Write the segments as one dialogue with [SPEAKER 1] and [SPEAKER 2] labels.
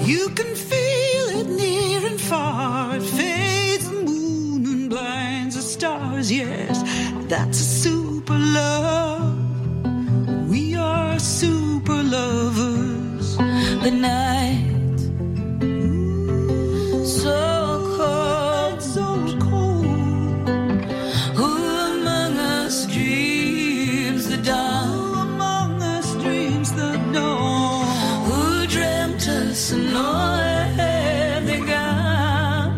[SPEAKER 1] You can feel it near and far. It fades the moon and blinds the stars. Yes, that's a super love. We are super lovers.
[SPEAKER 2] The night so cold,
[SPEAKER 1] so cold.
[SPEAKER 2] Who among us dreams the dawn?
[SPEAKER 1] Who among us dreams the dawn?
[SPEAKER 2] Who dreamt us an oily gown?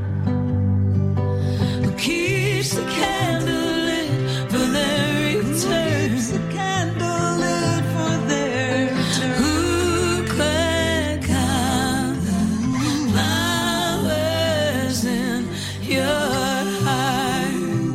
[SPEAKER 2] Who keeps the candle lit for their return?
[SPEAKER 1] Keeps the candle lit for their return.
[SPEAKER 2] Who could count the flowers in your heart?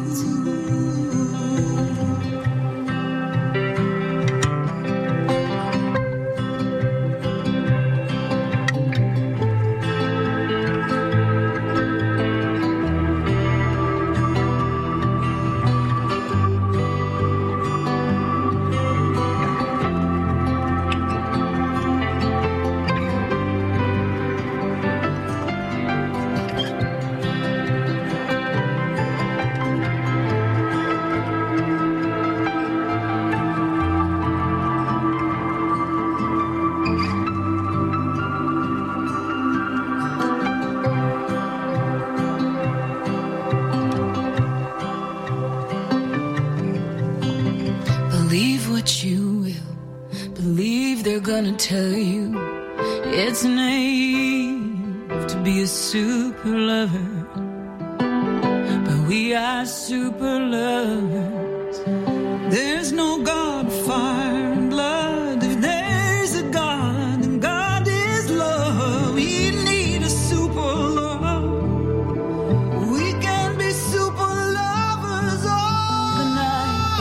[SPEAKER 2] Believe what you will. Believe they're gonna tell you it's naive to be a super lover. But we are super lovers.
[SPEAKER 1] There's no God, fire and blood. If there's a God, then God is love. We need a super love. We can be super lovers all
[SPEAKER 2] The night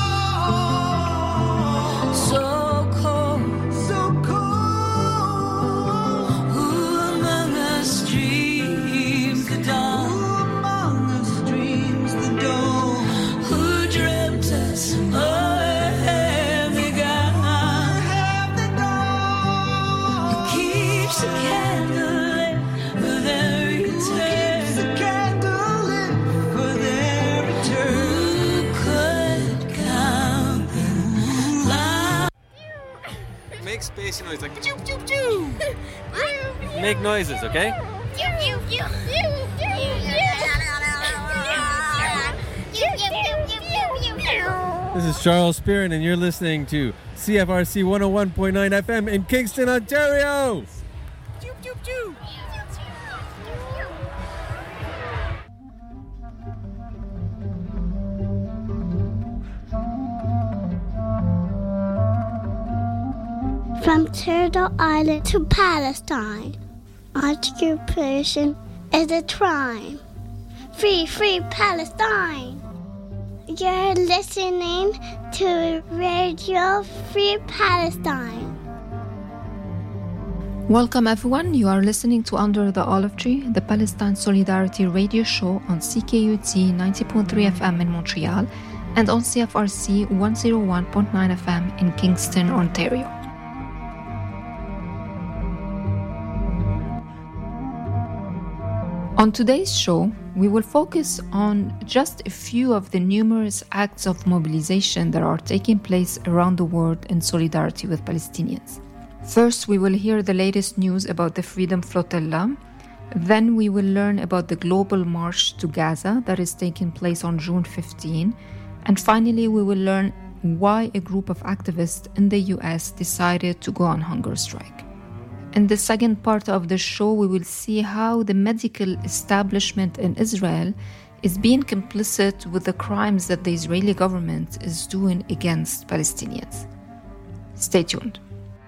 [SPEAKER 2] so cold.
[SPEAKER 1] so cold.
[SPEAKER 2] Who among us dreams the dawn?
[SPEAKER 1] Who among us dreams the dawn?
[SPEAKER 2] Who dreamt us a heavy gown?
[SPEAKER 1] Have the dawn.
[SPEAKER 2] Keeps the candle lit for their
[SPEAKER 1] Keeps the
[SPEAKER 2] return.
[SPEAKER 1] candle lit for their return.
[SPEAKER 2] Who could count the flowers?
[SPEAKER 3] Make spacey noise like choo choo choo. Make noises, okay? This is Charles Spearin, and you're listening to CFRC 101.9 FM in Kingston, Ontario.
[SPEAKER 4] From Turtle Island to Palestine, occupation is a crime. Free, free Palestine! You're listening to Radio Free Palestine.
[SPEAKER 5] Welcome everyone, you are listening to Under the Olive Tree, the Palestine Solidarity radio show on CKUT 90.3 FM in Montreal and on CFRC 101.9 FM in Kingston, Ontario. On today's show, we will focus on just a few of the numerous acts of mobilization that are taking place around the world in solidarity with Palestinians. First, we will hear the latest news about the Freedom Flotilla. Then we will learn about the global march to Gaza that is taking place on June 15. And finally, we will learn why a group of activists in the US decided to go on hunger strike. In the second part of the show, we will see how the medical establishment in Israel is being complicit with the crimes that the Israeli government is doing against Palestinians. Stay tuned.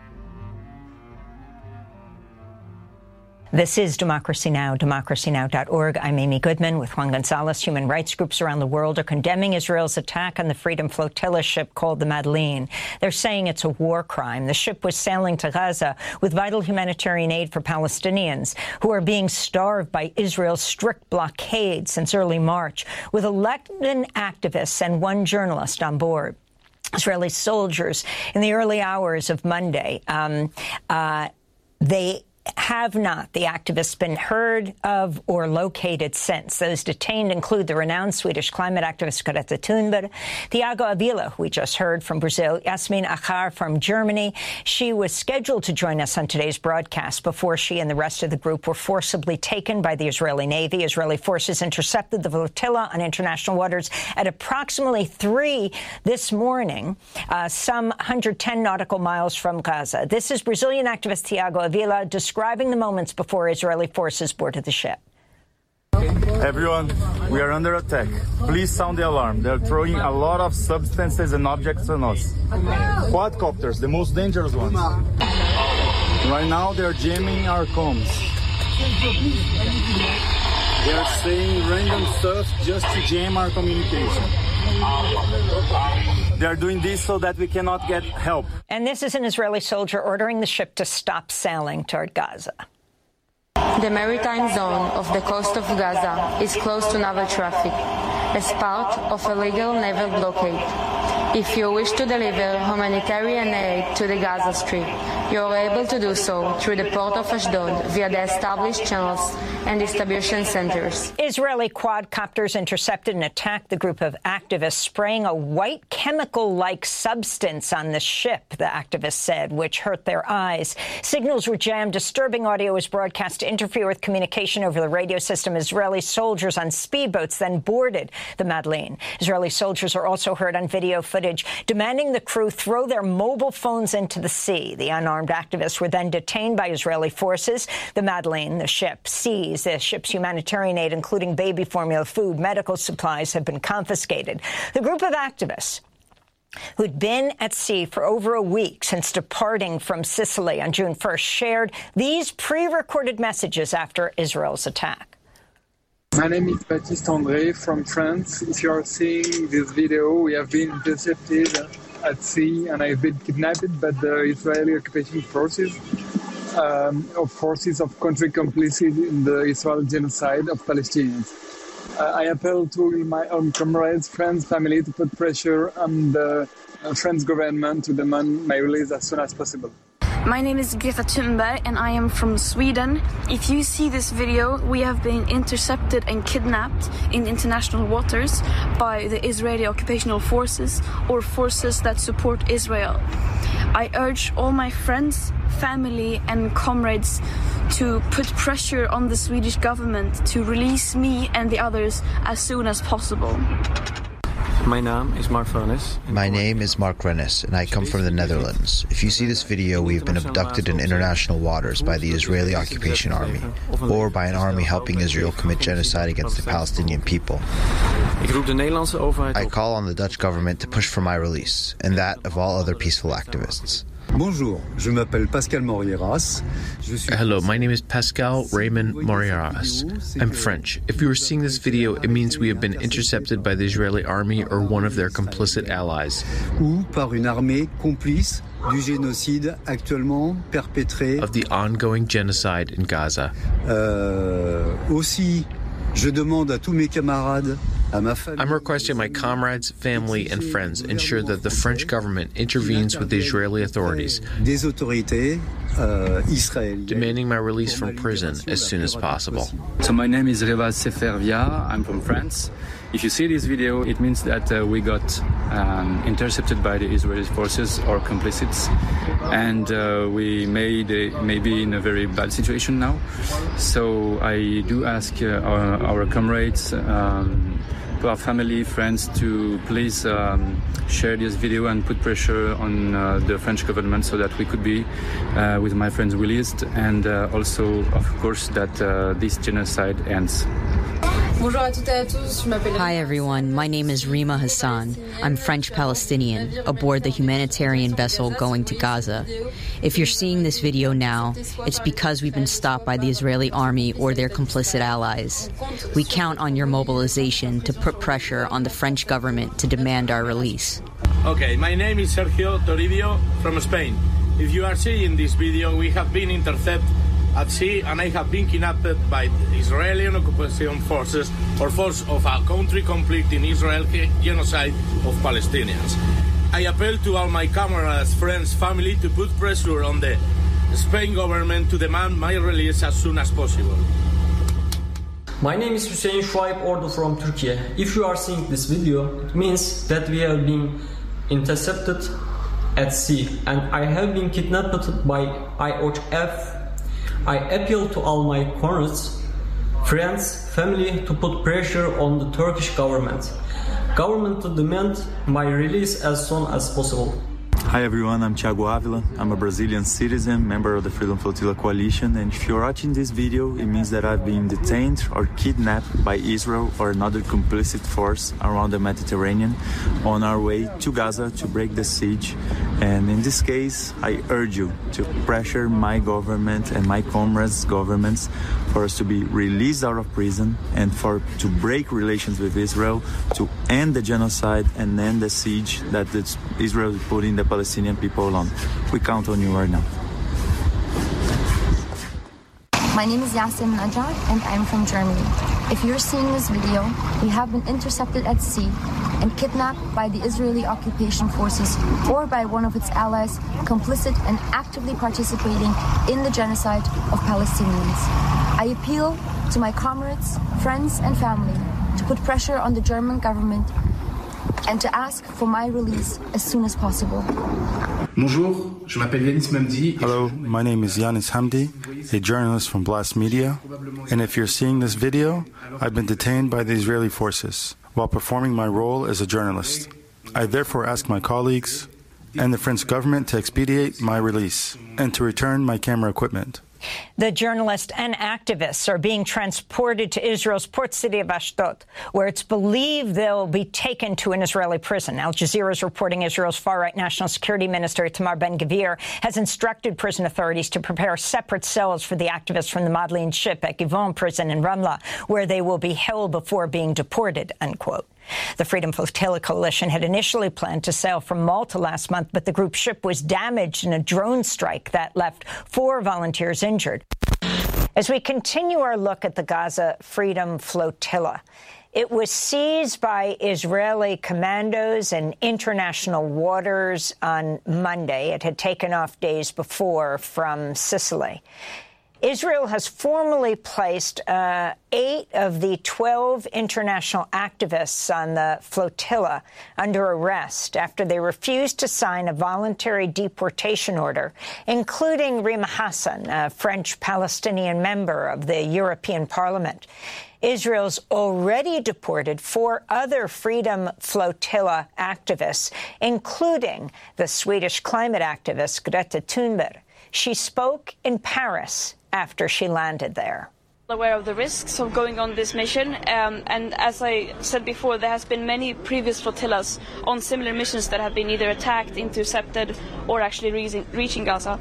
[SPEAKER 6] This is Democracy Now!, democracynow.org. I'm Amy Goodman with Juan Gonzalez. Human rights groups around the world are condemning Israel's attack on the Freedom Flotilla ship called the Madeleine. They're saying it's a war crime. The ship was sailing to Gaza with vital humanitarian aid for Palestinians who are being starved by Israel's strict blockade since early March, with 11 activists and one journalist on board. Israeli soldiers, in the early hours of Monday, they have not the activists been heard of or located since. Those detained include the renowned Swedish climate activist Greta Thunberg, Thiago Avila, who we just heard from Brazil, Yasmin Achar from Germany. She was scheduled to join us on today's broadcast before she and the rest of the group were forcibly taken by the Israeli Navy. Israeli forces intercepted the flotilla on international waters at approximately 3 this morning, some 110 nautical miles from Gaza. This is Brazilian activist Thiago Avila describing the moments before Israeli forces boarded the ship.
[SPEAKER 7] Everyone, we are under attack. Please sound the alarm. They're throwing a lot of substances and objects on us. Quadcopters, the most dangerous ones. Right now, they're jamming our comms. They are saying random stuff just to jam our communication. They're doing this so that we cannot get help.
[SPEAKER 6] And this is an Israeli soldier ordering the ship to stop sailing toward Gaza.
[SPEAKER 8] The maritime zone of the coast of Gaza is closed to naval traffic as part of a legal naval blockade. If you wish to deliver humanitarian aid to the Gaza Strip, you are able to do so through the port of Ashdod via the established channels and distribution centers.
[SPEAKER 6] Israeli quadcopters intercepted and attacked the group of activists, spraying a white chemical-like substance on the ship, the activists said, which hurt their eyes. Signals were jammed. Disturbing audio was broadcast to interfere with communication over the radio system. Israeli soldiers on speedboats then boarded the Madeleine. Israeli soldiers are also heard on video footage demanding the crew throw their mobile phones into the sea. The unarmed activists were then detained by Israeli forces. The Madeleine, the ship, seized. The ship's humanitarian aid, including baby formula, food, medical supplies, have been confiscated. The group of activists who'd been at sea for over a week since departing from Sicily on June 1st shared these pre-recorded messages after Israel's attack.
[SPEAKER 9] My name is Baptiste André from France. If you are seeing this video, we have been intercepted at sea and I've been kidnapped by the Israeli occupation forces of country complicit in the Israel genocide of Palestinians. I appeal to my own comrades, friends, family to put pressure on the French government to demand my release as soon as possible.
[SPEAKER 10] My name is Greta Thunberg and I am from Sweden. If you see this video, we have been intercepted and kidnapped in international waters by the Israeli occupational forces or forces that support Israel. I urge all my friends, family and comrades to put pressure on the Swedish government to release me and the others as soon as possible.
[SPEAKER 11] My name is Mark Rennes, and I come from the Netherlands. If you see this video, we have been abducted in international waters by the Israeli occupation army, or by an army helping Israel commit genocide against the Palestinian people. I call on the Dutch government to push for my release, and that of all other peaceful activists.
[SPEAKER 12] Bonjour, je m'appelle Pascal Morieras.
[SPEAKER 13] Hello, my name is Pascal Raymond Morieras. I'm French. If you are seeing this video, it means we have been intercepted by the Israeli army or one of their complicit allies.
[SPEAKER 12] Ou par une armée complice du génocide actuellement perpétré.
[SPEAKER 13] Of the ongoing genocide in Gaza.
[SPEAKER 12] Aussi, je demande à tous mes camarades.
[SPEAKER 13] I'm requesting my comrades, family, and friends ensure that the French government intervenes with the Israeli authorities, demanding my release from prison as soon as possible.
[SPEAKER 14] So my name is Reva Sefervia. I'm from France. If you see this video, it means that we got intercepted by the Israeli forces or complicits, and we may be in a very bad situation now. So I do ask our comrades, to our family, friends, to please share this video and put pressure on the French government so that we could be, with my friends, released, and also, of course, that this genocide ends.
[SPEAKER 15] Hi everyone, my name is Rima Hassan. I'm French-Palestinian, aboard the humanitarian vessel going to Gaza. If you're seeing this video now, it's because we've been stopped by the Israeli army or their complicit allies. We count on your mobilization to put pressure on the French government to demand our release.
[SPEAKER 16] Okay, my name is Sergio Toribio from Spain. If you are seeing this video, we have been intercepted at sea and I have been kidnapped by Israeli occupation forces or force of a country complete in Israel genocide of Palestinians. I appeal to all my comrades, friends, family to put pressure on the the Spain government to demand my release as soon as possible.
[SPEAKER 17] My name is Hüseyin Şuayb Ordu from Turkey. If you are seeing this video, it means that we have been intercepted at sea and I have been kidnapped by IOF. I appeal to all my comrades, friends, family to put pressure on the Turkish government. Government to demand my release as soon as possible.
[SPEAKER 7] Hi everyone, I'm Thiago Ávila. I'm a Brazilian citizen, member of the Freedom Flotilla Coalition, and if you're watching this video, it means that I've been detained or kidnapped by Israel or another complicit force around the Mediterranean on our way to Gaza to break the siege. And in this case, I urge you to pressure my government and my comrades' governments for us to be released out of prison and to break relations with Israel, to end the genocide and end the siege that Israel is putting the Palestinian people on. We count on you right now.
[SPEAKER 18] My name is Yasin Najjar and I'm from Germany. If you're seeing this video, we have been intercepted at sea and kidnapped by the Israeli occupation forces or by one of its allies, complicit and actively participating in the genocide of Palestinians. I appeal to my comrades, friends and family to put pressure on the German government and to ask for my release as soon as possible.
[SPEAKER 19] Bonjour, je m'appelle Yanis Mamdi.
[SPEAKER 20] Hello, my name is Yanis Hamdi, a journalist from Blast Media. And if you're seeing this video, I've been detained by the Israeli forces while performing my role as a journalist. I therefore ask my colleagues and the French government to expedite my release and to return my camera equipment.
[SPEAKER 6] The journalists and activists are being transported to Israel's port city of Ashdod, where it's believed they'll be taken to an Israeli prison. Al Jazeera is reporting Israel's far-right National Security Minister Itamar Ben-Gvir has instructed prison authorities to prepare separate cells for the activists from the Madlin ship at Givon prison in Ramla, where they will be held before being deported, unquote. The Freedom Flotilla Coalition had initially planned to sail from Malta last month, but the group's ship was damaged in a drone strike that left 4 volunteers injured. As we continue our look at the Gaza Freedom Flotilla, it was seized by Israeli commandos in international waters on Monday. It had taken off days before from Sicily. Israel has formally placed 8 of the 12 international activists on the flotilla under arrest after they refused to sign a voluntary deportation order, including Rima Hassan, a French-Palestinian member of the European Parliament. Israel's already deported 4 other Freedom Flotilla activists, including the Swedish climate activist Greta Thunberg. She spoke in Paris after she landed there.
[SPEAKER 10] Aware of the risks of going on this mission, and as I said before, there has been many previous flotillas on similar missions that have been either attacked, intercepted, or actually reaching Gaza.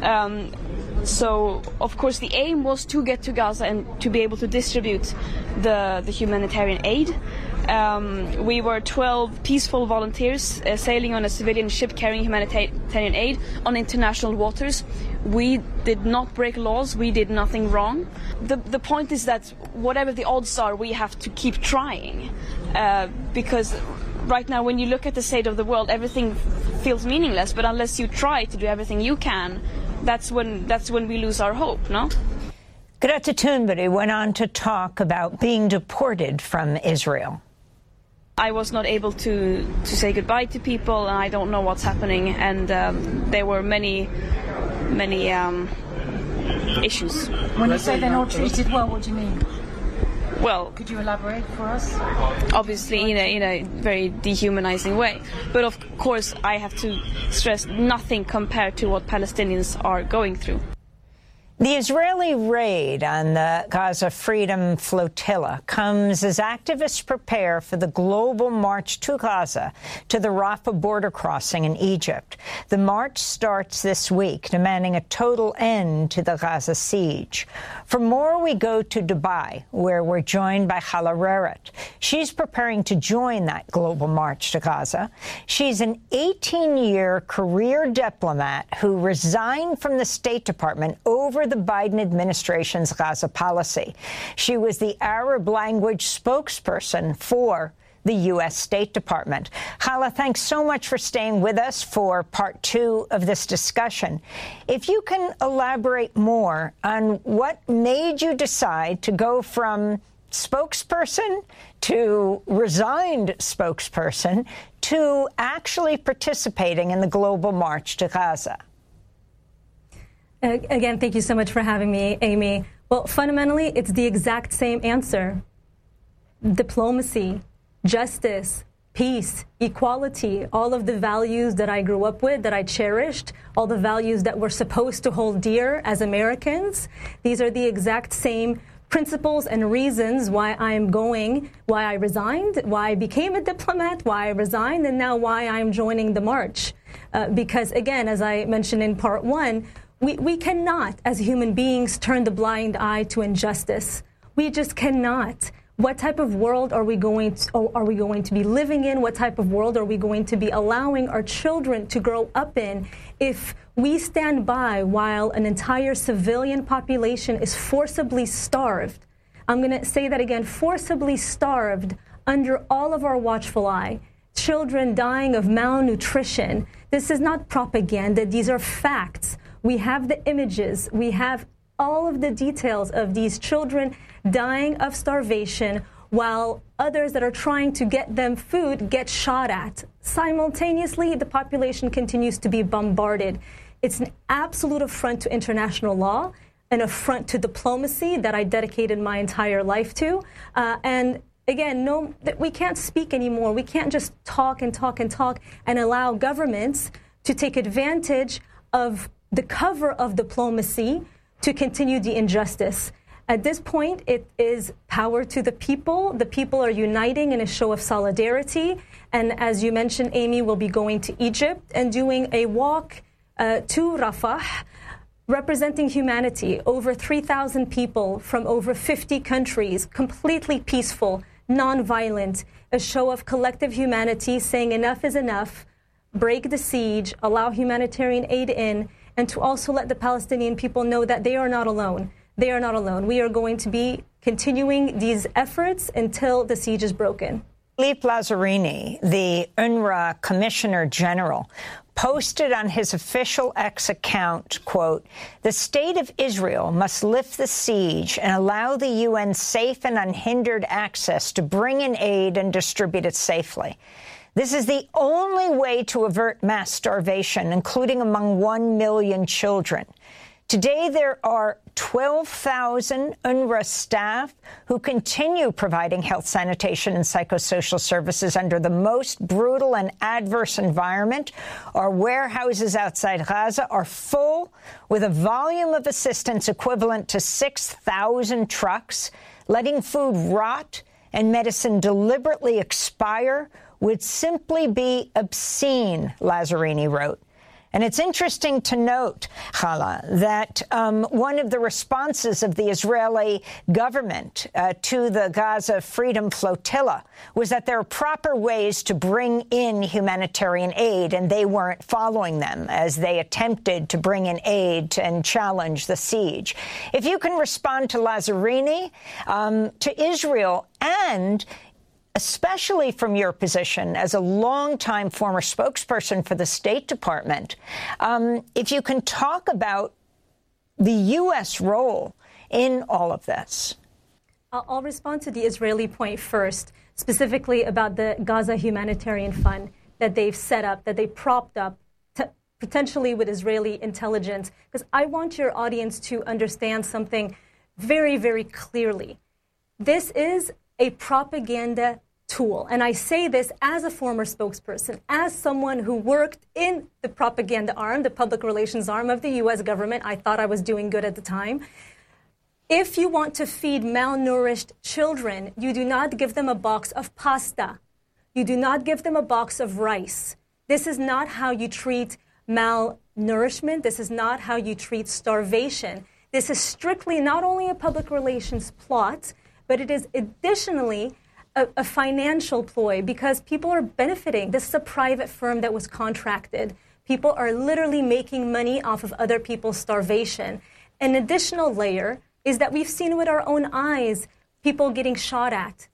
[SPEAKER 10] So, of course, the aim was to get to Gaza and to be able to distribute the humanitarian aid. We were 12 peaceful volunteers sailing on a civilian ship carrying humanitarian aid on international waters. We did not break laws. We did nothing wrong. The point is that whatever the odds are, we have to keep trying. Because right now, when you look at the state of the world, everything feels meaningless. But unless you try to do everything you can, that's when we lose our hope, no?
[SPEAKER 6] Greta Thunberg went on to talk about being deported from Israel.
[SPEAKER 10] I was not able to say goodbye to people, and I don't know what's happening. And there were many issues.
[SPEAKER 21] When you say they're not treated well, what do you mean?
[SPEAKER 10] Well,
[SPEAKER 21] could you elaborate for us?
[SPEAKER 10] Obviously, in a very dehumanizing way. But of course, I have to stress nothing compared to what Palestinians are going through.
[SPEAKER 6] The Israeli raid on the Gaza Freedom Flotilla comes as activists prepare for the global march to Gaza to the Rafah border crossing in Egypt. The march starts this week, demanding a total end to the Gaza siege. For more, we go to Dubai, where we're joined by Hala Reret. She's preparing to join that global march to Gaza. She's an 18-year career diplomat who resigned from the State Department over the Biden administration's Gaza policy. She was the Arab language spokesperson for the U.S. State Department. Hala, thanks so much for staying with us for part 2 of this discussion. If you can elaborate more on what made you decide to go from spokesperson to resigned spokesperson to actually participating in the global march to Gaza.
[SPEAKER 1] Again, thank you so much for having me, Amy. Well, fundamentally, it's the exact same answer. Diplomacy, justice, peace, equality, all of the values that I grew up with, that I cherished, all the values that we're supposed to hold dear as Americans. These are the exact same principles and reasons why I'm going, why I resigned, why I became a diplomat, why I resigned, and now why I'm joining the march. Because, again, as I mentioned in part 1, we cannot, as human beings, turn the blind eye to injustice. We just cannot. What type of world are we going to be living in? What type of world are we going to be allowing our children to grow up in if we stand by while an entire civilian population is forcibly starved? I'm going to say that again, forcibly starved under all of our watchful eye. Children dying of malnutrition. This is not propaganda. These are facts. We have the images. We have all of the details of these children dying of starvation while others that are trying to get them food get shot at. Simultaneously, the population continues to be bombarded. It's an absolute affront to international law, an affront to diplomacy that I dedicated my entire life to. And again, we can't speak anymore. We can't just talk and talk and talk and allow governments to take advantage of the cover of diplomacy to continue the injustice. At this point, it is power to the people. The people are uniting in a show of solidarity. And as you mentioned, Amy, will be going to Egypt and doing a walk to Rafah, representing humanity. Over 3,000 people from over 50 countries, completely peaceful, non-violent, a show of collective humanity saying enough is enough, break the siege, allow humanitarian aid in, and to also let the Palestinian people know that they are not alone. They are not alone. We are going to be continuing these efforts until the siege is broken.
[SPEAKER 6] Philippe Lazzarini, the UNRWA Commissioner General, posted on his official X account, quote, "The state of Israel must lift the siege and allow the UN safe and unhindered access to bring in aid and distribute it safely. This is the only way to avert mass starvation, including among 1 million children. Today, there are 12,000 UNRWA staff who continue providing health, sanitation, and psychosocial services under the most brutal and adverse environment. Our warehouses outside Gaza are full with a volume of assistance equivalent to 6,000 trucks. Letting food rot and medicine deliberately expire would simply be obscene," Lazzarini wrote. And it's interesting to note, Hala, that one of the responses of the Israeli government to the Gaza Freedom Flotilla was that there are proper ways to bring in humanitarian aid, and they weren't following them as they attempted to bring in aid and challenge the siege. If you can respond to Lazzarini, to Israel, and especially from your position as a longtime former spokesperson for the State Department, if you can talk about the U.S. role in all of this.
[SPEAKER 1] I'll respond to the Israeli point first, specifically about the Gaza Humanitarian Fund that they've set up, that they propped up, potentially with Israeli intelligence, because I want your audience to understand something very, very clearly. This is a propaganda tool. And I say this as a former spokesperson, as someone who worked in the propaganda arm, the public relations arm of the U.S. government. I thought I was doing good at the time. If you want to feed malnourished children, you do not give them a box of pasta. You do not give them a box of rice. This is not how you treat malnourishment. This is not how you treat starvation. This is strictly not only a public relations plot, but it is additionally a financial ploy because people are benefiting. This is a private firm that was contracted. People are literally making money off of other people's starvation. An additional layer is that we've seen with our own eyes people getting shot at.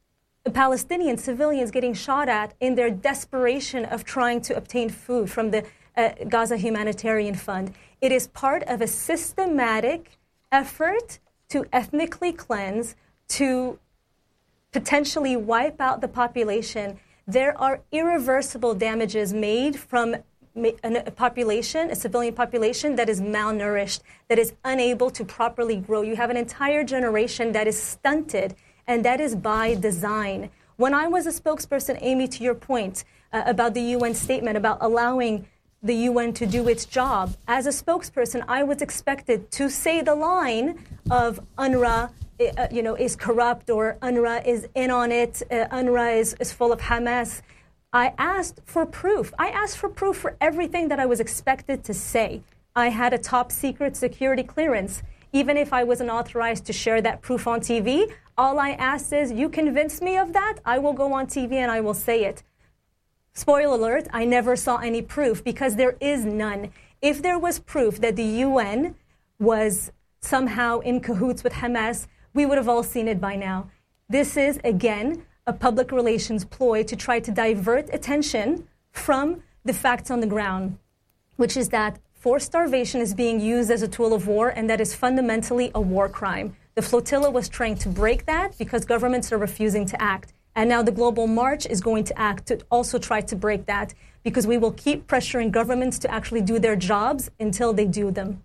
[SPEAKER 1] Palestinian civilians getting shot at in their desperation of trying to obtain food from the Gaza Humanitarian Fund. It is part of a systematic effort to ethnically cleanse, to potentially wipe out the population. There are irreversible damages made from a population, a civilian population that is malnourished, that is unable to properly grow. You have an entire generation that is stunted, and that is by design. When I was a spokesperson, Amy, to your point about the UN statement, about allowing the UN to do its job, as a spokesperson, I was expected to say the line of UNRWA is corrupt, or UNRWA is in on it, UNRWA is full of Hamas. I asked for proof. I asked for proof for everything that I was expected to say. I had a top secret security clearance. Even if I wasn't authorized to share that proof on TV, all I asked is, you convince me of that, I will go on TV and I will say it. Spoiler alert, I never saw any proof, because there is none. If there was proof that the UN was somehow in cahoots with Hamas, we would have all seen it by now. This is, again, a public relations ploy to try to divert attention from the facts on the ground, which is that forced starvation is being used as a tool of war, and that is fundamentally a war crime. The flotilla was trying to break that because governments are refusing to act. And now the Global March is going to act to also try to break that, because we will keep pressuring governments to actually do their jobs until they do them.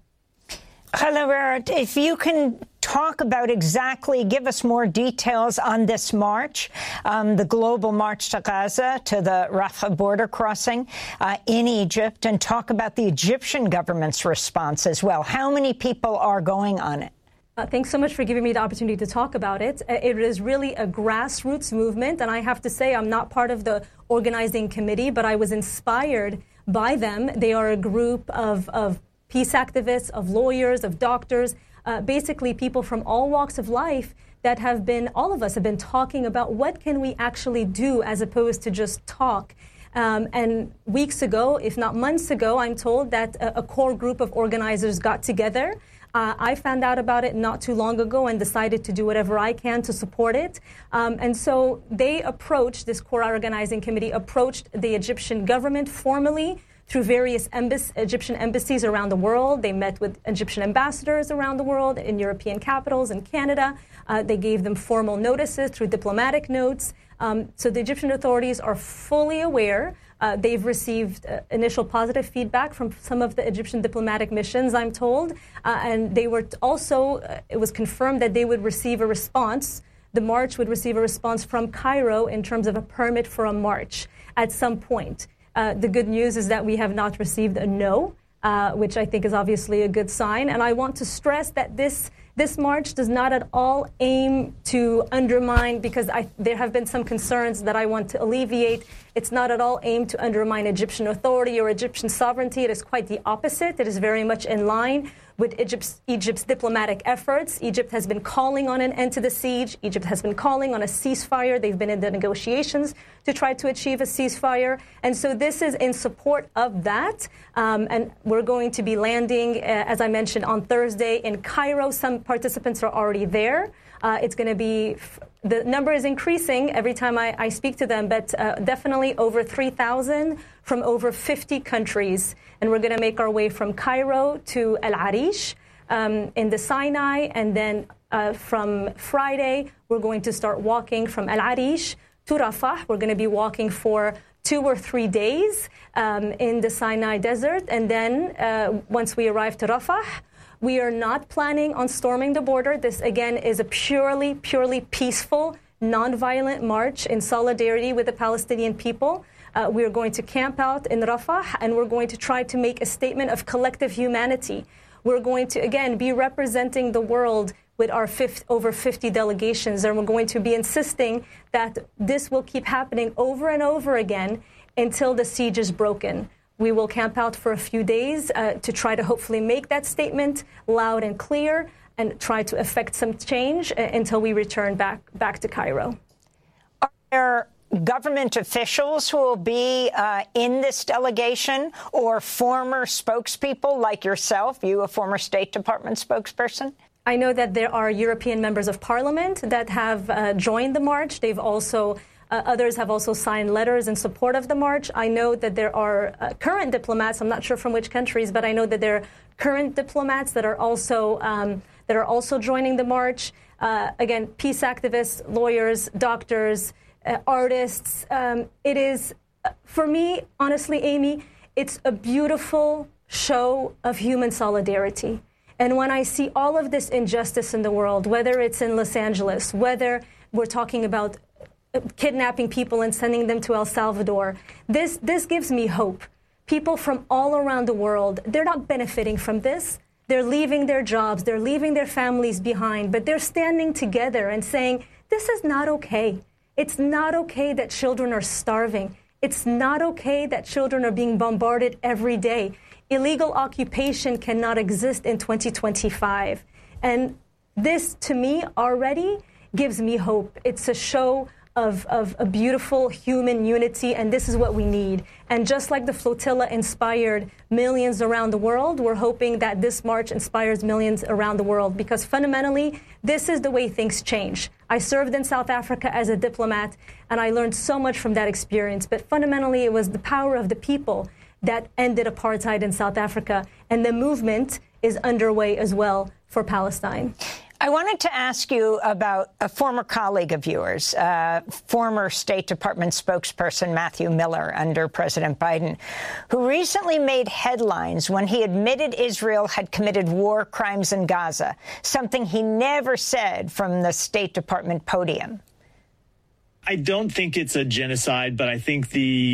[SPEAKER 6] Khala, if you can talk about exactly, give us more details on this march, the global march to Gaza, to the Rafah border crossing in Egypt, and talk about the Egyptian government's response as well. How many people are going on it?
[SPEAKER 1] Thanks so much for giving me the opportunity to talk about it. It is really a grassroots movement, and I have to say I'm not part of the organizing committee, but I was inspired by them. They are a group of peace activists, of lawyers, of doctors, basically people from all walks of life that have been, all of us have been talking about what can we actually do as opposed to just talk. And weeks ago, if not months ago, I'm told that a core group of organizers got together. I found out about it not too long ago and decided to do whatever I can to support it. And so they approached, this core organizing committee approached the Egyptian government formally through various Egyptian embassies around the world. They met with Egyptian ambassadors around the world, in European capitals, in Canada. They gave them formal notices through diplomatic notes. So the Egyptian authorities are fully aware. They've received initial positive feedback from some of the Egyptian diplomatic missions, I'm told. And they were also, it was confirmed that they would receive a response. The march would receive a response from Cairo in terms of a permit for a march at some point. The good news is that we have not received a no, which I think is obviously a good sign. And I want to stress that this march does not at all aim to undermine, because there have been some concerns that I want to alleviate. It's not at all aimed to undermine Egyptian authority or Egyptian sovereignty. It is quite the opposite. It is very much in line with Egypt's diplomatic efforts. Egypt has been calling on an end to the siege. Egypt has been calling on a ceasefire. They've been in the negotiations to try to achieve a ceasefire. And so this is in support of that. And we're going to be landing, as I mentioned, on Thursday in Cairo. Some participants are already there. It's going to be, the number is increasing every time I speak to them, but definitely over 3,000 from over 50 countries. And we're going to make our way from Cairo to El Arish in the Sinai. And then from Friday, we're going to start walking from El Arish to Rafah. We're going to be walking for 2 or 3 days in the Sinai desert. And then once we arrive to Rafah, we are not planning on storming the border. This, again, is a purely peaceful, nonviolent march in solidarity with the Palestinian people. We are going to camp out in Rafah, and we're going to try to make a statement of collective humanity. We're going to, again, be representing the world with our over 50 delegations, and we're going to be insisting that this will keep happening over and over again until the siege is broken. We will camp out for a few days to try to hopefully make that statement loud and clear and try to effect some change until we return back to Cairo.
[SPEAKER 6] Are there government officials who will be in this delegation, or former spokespeople like yourself, you a former State Department spokesperson?
[SPEAKER 1] I know that there are European members of parliament that have joined the march. They've also, others have also signed letters in support of the march. I know that there are current diplomats, I'm not sure from which countries, but I know that there are current diplomats that are also joining the march. Again, peace activists, lawyers, doctors, artists. It is, for me, honestly, Amy, it's a beautiful show of human solidarity. And when I see all of this injustice in the world, whether it's in Los Angeles, whether we're talking about kidnapping people and sending them to El Salvador, this gives me hope. People from all around the world, they're not benefiting from this. They're leaving their jobs, they're leaving their families behind, but they're standing together and saying, this is not okay. It's not okay that children are starving. It's not okay that children are being bombarded every day. Illegal occupation cannot exist in 2025. And this, to me, already gives me hope. It's a show of a beautiful human unity, and this is what we need. And just like the flotilla inspired millions around the world, we're hoping that this march inspires millions around the world, because fundamentally, this is the way things change. I served in South Africa as a diplomat, and I learned so much from that experience. But fundamentally, it was the power of the people that ended apartheid in South Africa, and the movement is underway as well for Palestine.
[SPEAKER 6] I wanted to ask you about a former colleague of yours, former State Department spokesperson Matthew Miller under President Biden, who recently made headlines when he admitted Israel had committed war crimes in Gaza, something he never said from the State Department podium.
[SPEAKER 2] I don't think it's a genocide, but I think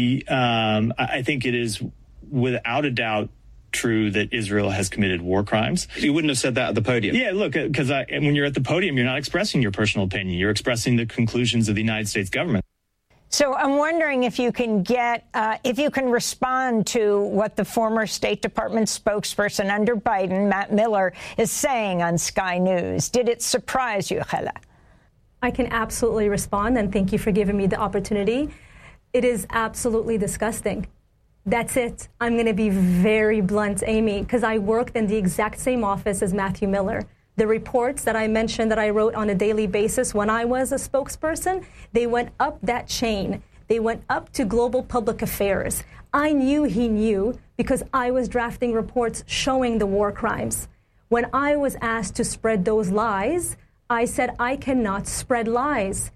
[SPEAKER 2] I think it is without a doubt true that Israel has committed war crimes.
[SPEAKER 22] You wouldn't have said that at the podium.
[SPEAKER 2] Yeah, look, because when you're at the podium, you're not expressing your personal opinion. You're expressing the conclusions of the United States government.
[SPEAKER 6] So I'm wondering if you can respond to what the former State Department spokesperson under Biden, Matt Miller, is saying on Sky News. Did it surprise you, Ghela?
[SPEAKER 1] I can absolutely respond, and thank you for giving me the opportunity. It is absolutely disgusting. That's it. I'm going to be very blunt, Amy, because I worked in the exact same office as Matthew Miller. The reports that I mentioned that I wrote on a daily basis when I was a spokesperson, they went up that chain. They went up to Global Public Affairs. I knew he knew because I was drafting reports showing the war crimes. When I was asked to spread those lies, I said I cannot spread lies.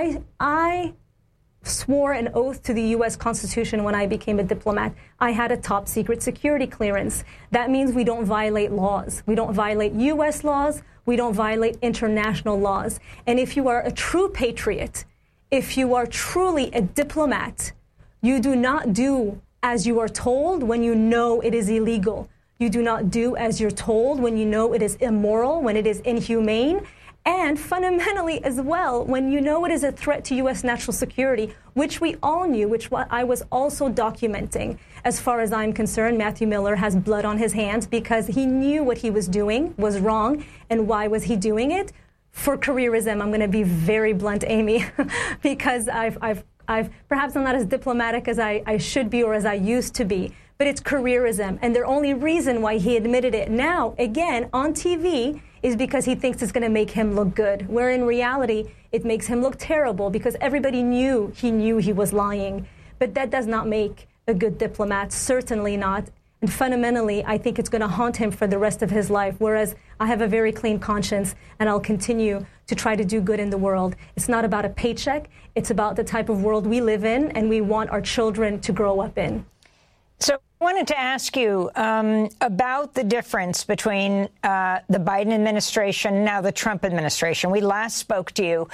[SPEAKER 1] I swore an oath to the U.S. Constitution when I became a diplomat. I had a top secret security clearance. That means we don't violate laws. We don't violate U.S. laws. We don't violate international laws. And if you are a true patriot, if you are truly a diplomat, you do not do as you are told when you know it is illegal. You do not do as you're told when you know it is immoral, when it is inhumane. And fundamentally as well, when you know it is a threat to U.S. national security, which we all knew, which I was also documenting. As far as I'm concerned, Matthew Miller has blood on his hands because he knew what he was doing was wrong. And why was he doing it? For careerism. I'm going to be very blunt, Amy, because I've perhaps I'm not as diplomatic as I should be or as I used to be. But it's careerism. And the only reason why he admitted it now, again, on TV, is because he thinks it's going to make him look good, where in reality, it makes him look terrible because everybody knew he was lying. But that does not make a good diplomat, certainly not. And fundamentally, I think it's going to haunt him for the rest of his life, whereas I have a very clean conscience and I'll continue to try to do good in the world. It's not about a paycheck. It's about the type of world we live in and we want our children to grow up in.
[SPEAKER 6] So I wanted to ask you about the difference between the Biden administration, now the Trump administration. We last spoke to you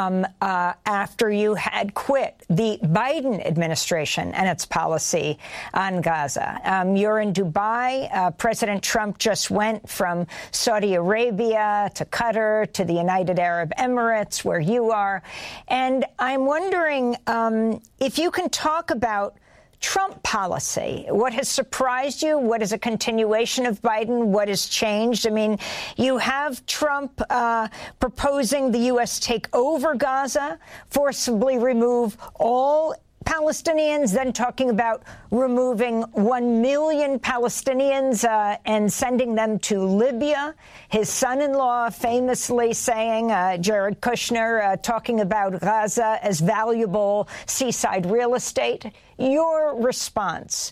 [SPEAKER 6] after you had quit the Biden administration and its policy on Gaza. You're in Dubai. President Trump just went from Saudi Arabia to Qatar to the United Arab Emirates, where you are. And I'm wondering if you can talk about Trump policy. What has surprised you? What is a continuation of Biden? What has changed? I mean, you have Trump proposing the U.S. take over Gaza, forcibly remove all Palestinians, then talking about removing 1 million Palestinians and sending them to Libya. His son-in-law famously saying, Jared Kushner, talking about Gaza as valuable seaside real estate. Your response?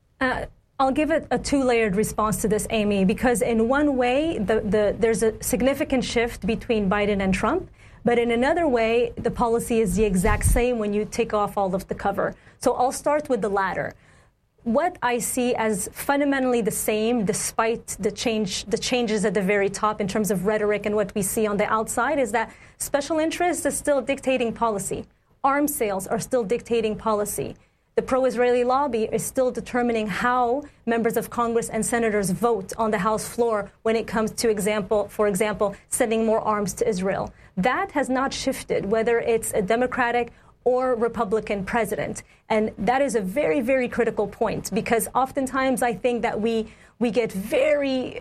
[SPEAKER 1] I'll give it a two-layered response to this, Amy, because in one way, there's a significant shift between Biden and Trump. But in another way, the policy is the exact same when you take off all of the cover. So I'll start with the latter. What I see as fundamentally the same, despite the changes at the very top in terms of rhetoric and what we see on the outside, is that special interest is still dictating policy. Arms sales are still dictating policy. The pro-Israeli lobby is still determining how members of Congress and senators vote on the House floor when it comes to, for example, sending more arms to Israel. That has not shifted, whether it's a Democratic or Republican president. And that is a very, very critical point, because oftentimes I think that we get very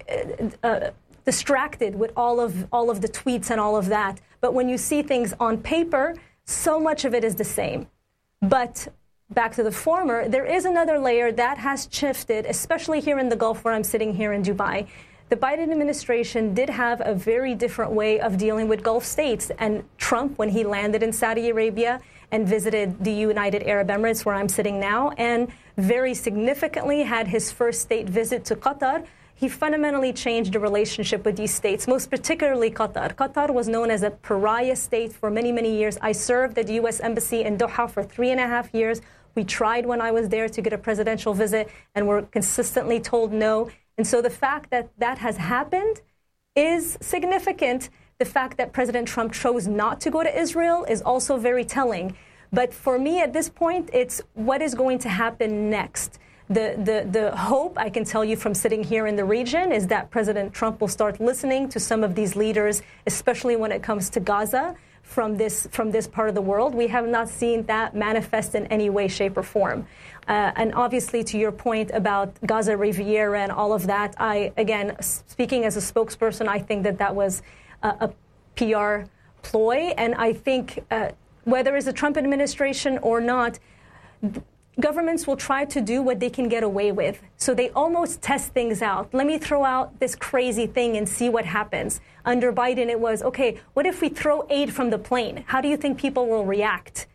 [SPEAKER 1] distracted with all of the tweets and all of that. But when you see things on paper, so much of it is the same. But back to the former, there is another layer that has shifted, especially here in the Gulf where I'm sitting here in Dubai. The Biden administration did have a very different way of dealing with Gulf states. And Trump, when he landed in Saudi Arabia and visited the United Arab Emirates, where I'm sitting now, and very significantly had his first state visit to Qatar, he fundamentally changed the relationship with these states, most particularly Qatar. Qatar was known as a pariah state for many, many years. I served at the U.S. Embassy in Doha for 3.5 years. We tried when I was there to get a presidential visit and were consistently told no. And so the fact that that has happened is significant. The fact that President Trump chose not to go to Israel is also very telling. But for me at this point, it's what is going to happen next. The hope, I can tell you from sitting here in the region, is that President Trump will start listening to some of these leaders, especially when it comes to Gaza, from this part of the world. We have not seen that manifest in any way, shape, or form. And obviously, to your point about Gaza Riviera and all of that, again, speaking as a spokesperson, I think that was a PR ploy. And I think whether it's the Trump administration or not, governments will try to do what they can get away with. So they almost test things out. Let me throw out this crazy thing and see what happens. Under Biden, it was, okay, what if we throw aid from the plane? How do you think people will react?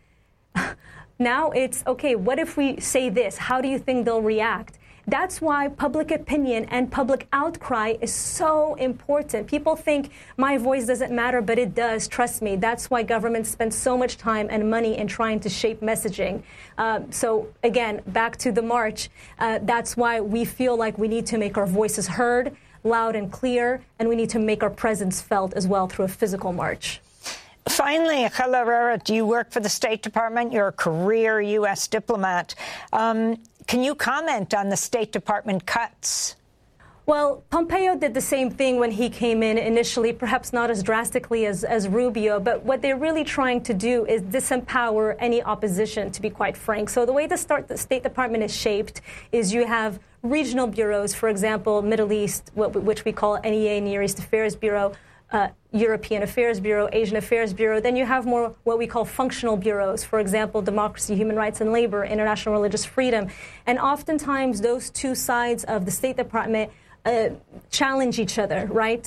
[SPEAKER 1] Now it's, okay, what if we say this? How do you think they'll react? That's why public opinion and public outcry is so important. People think my voice doesn't matter, but it does. Trust me. That's why governments spend so much time and money in trying to shape messaging. So again, back to the march, that's why we feel like we need to make our voices heard, loud and clear, and we need to make our presence felt as well through a physical march.
[SPEAKER 6] Finally, Chela Herrera, do you work for the State Department? You're a career U.S. diplomat. Can you comment on the State Department cuts?
[SPEAKER 1] Well, Pompeo did the same thing when he came in initially, perhaps not as drastically as Rubio, but what they're really trying to do is disempower any opposition, to be quite frank. So the way the State Department is shaped is you have regional bureaus, for example, Middle East, which we call NEA, Near East Affairs Bureau, European Affairs Bureau, Asian Affairs Bureau. Then you have more what we call functional bureaus, for example, democracy, human rights and labor, international religious freedom. And oftentimes those two sides of the State Department challenge each other, right?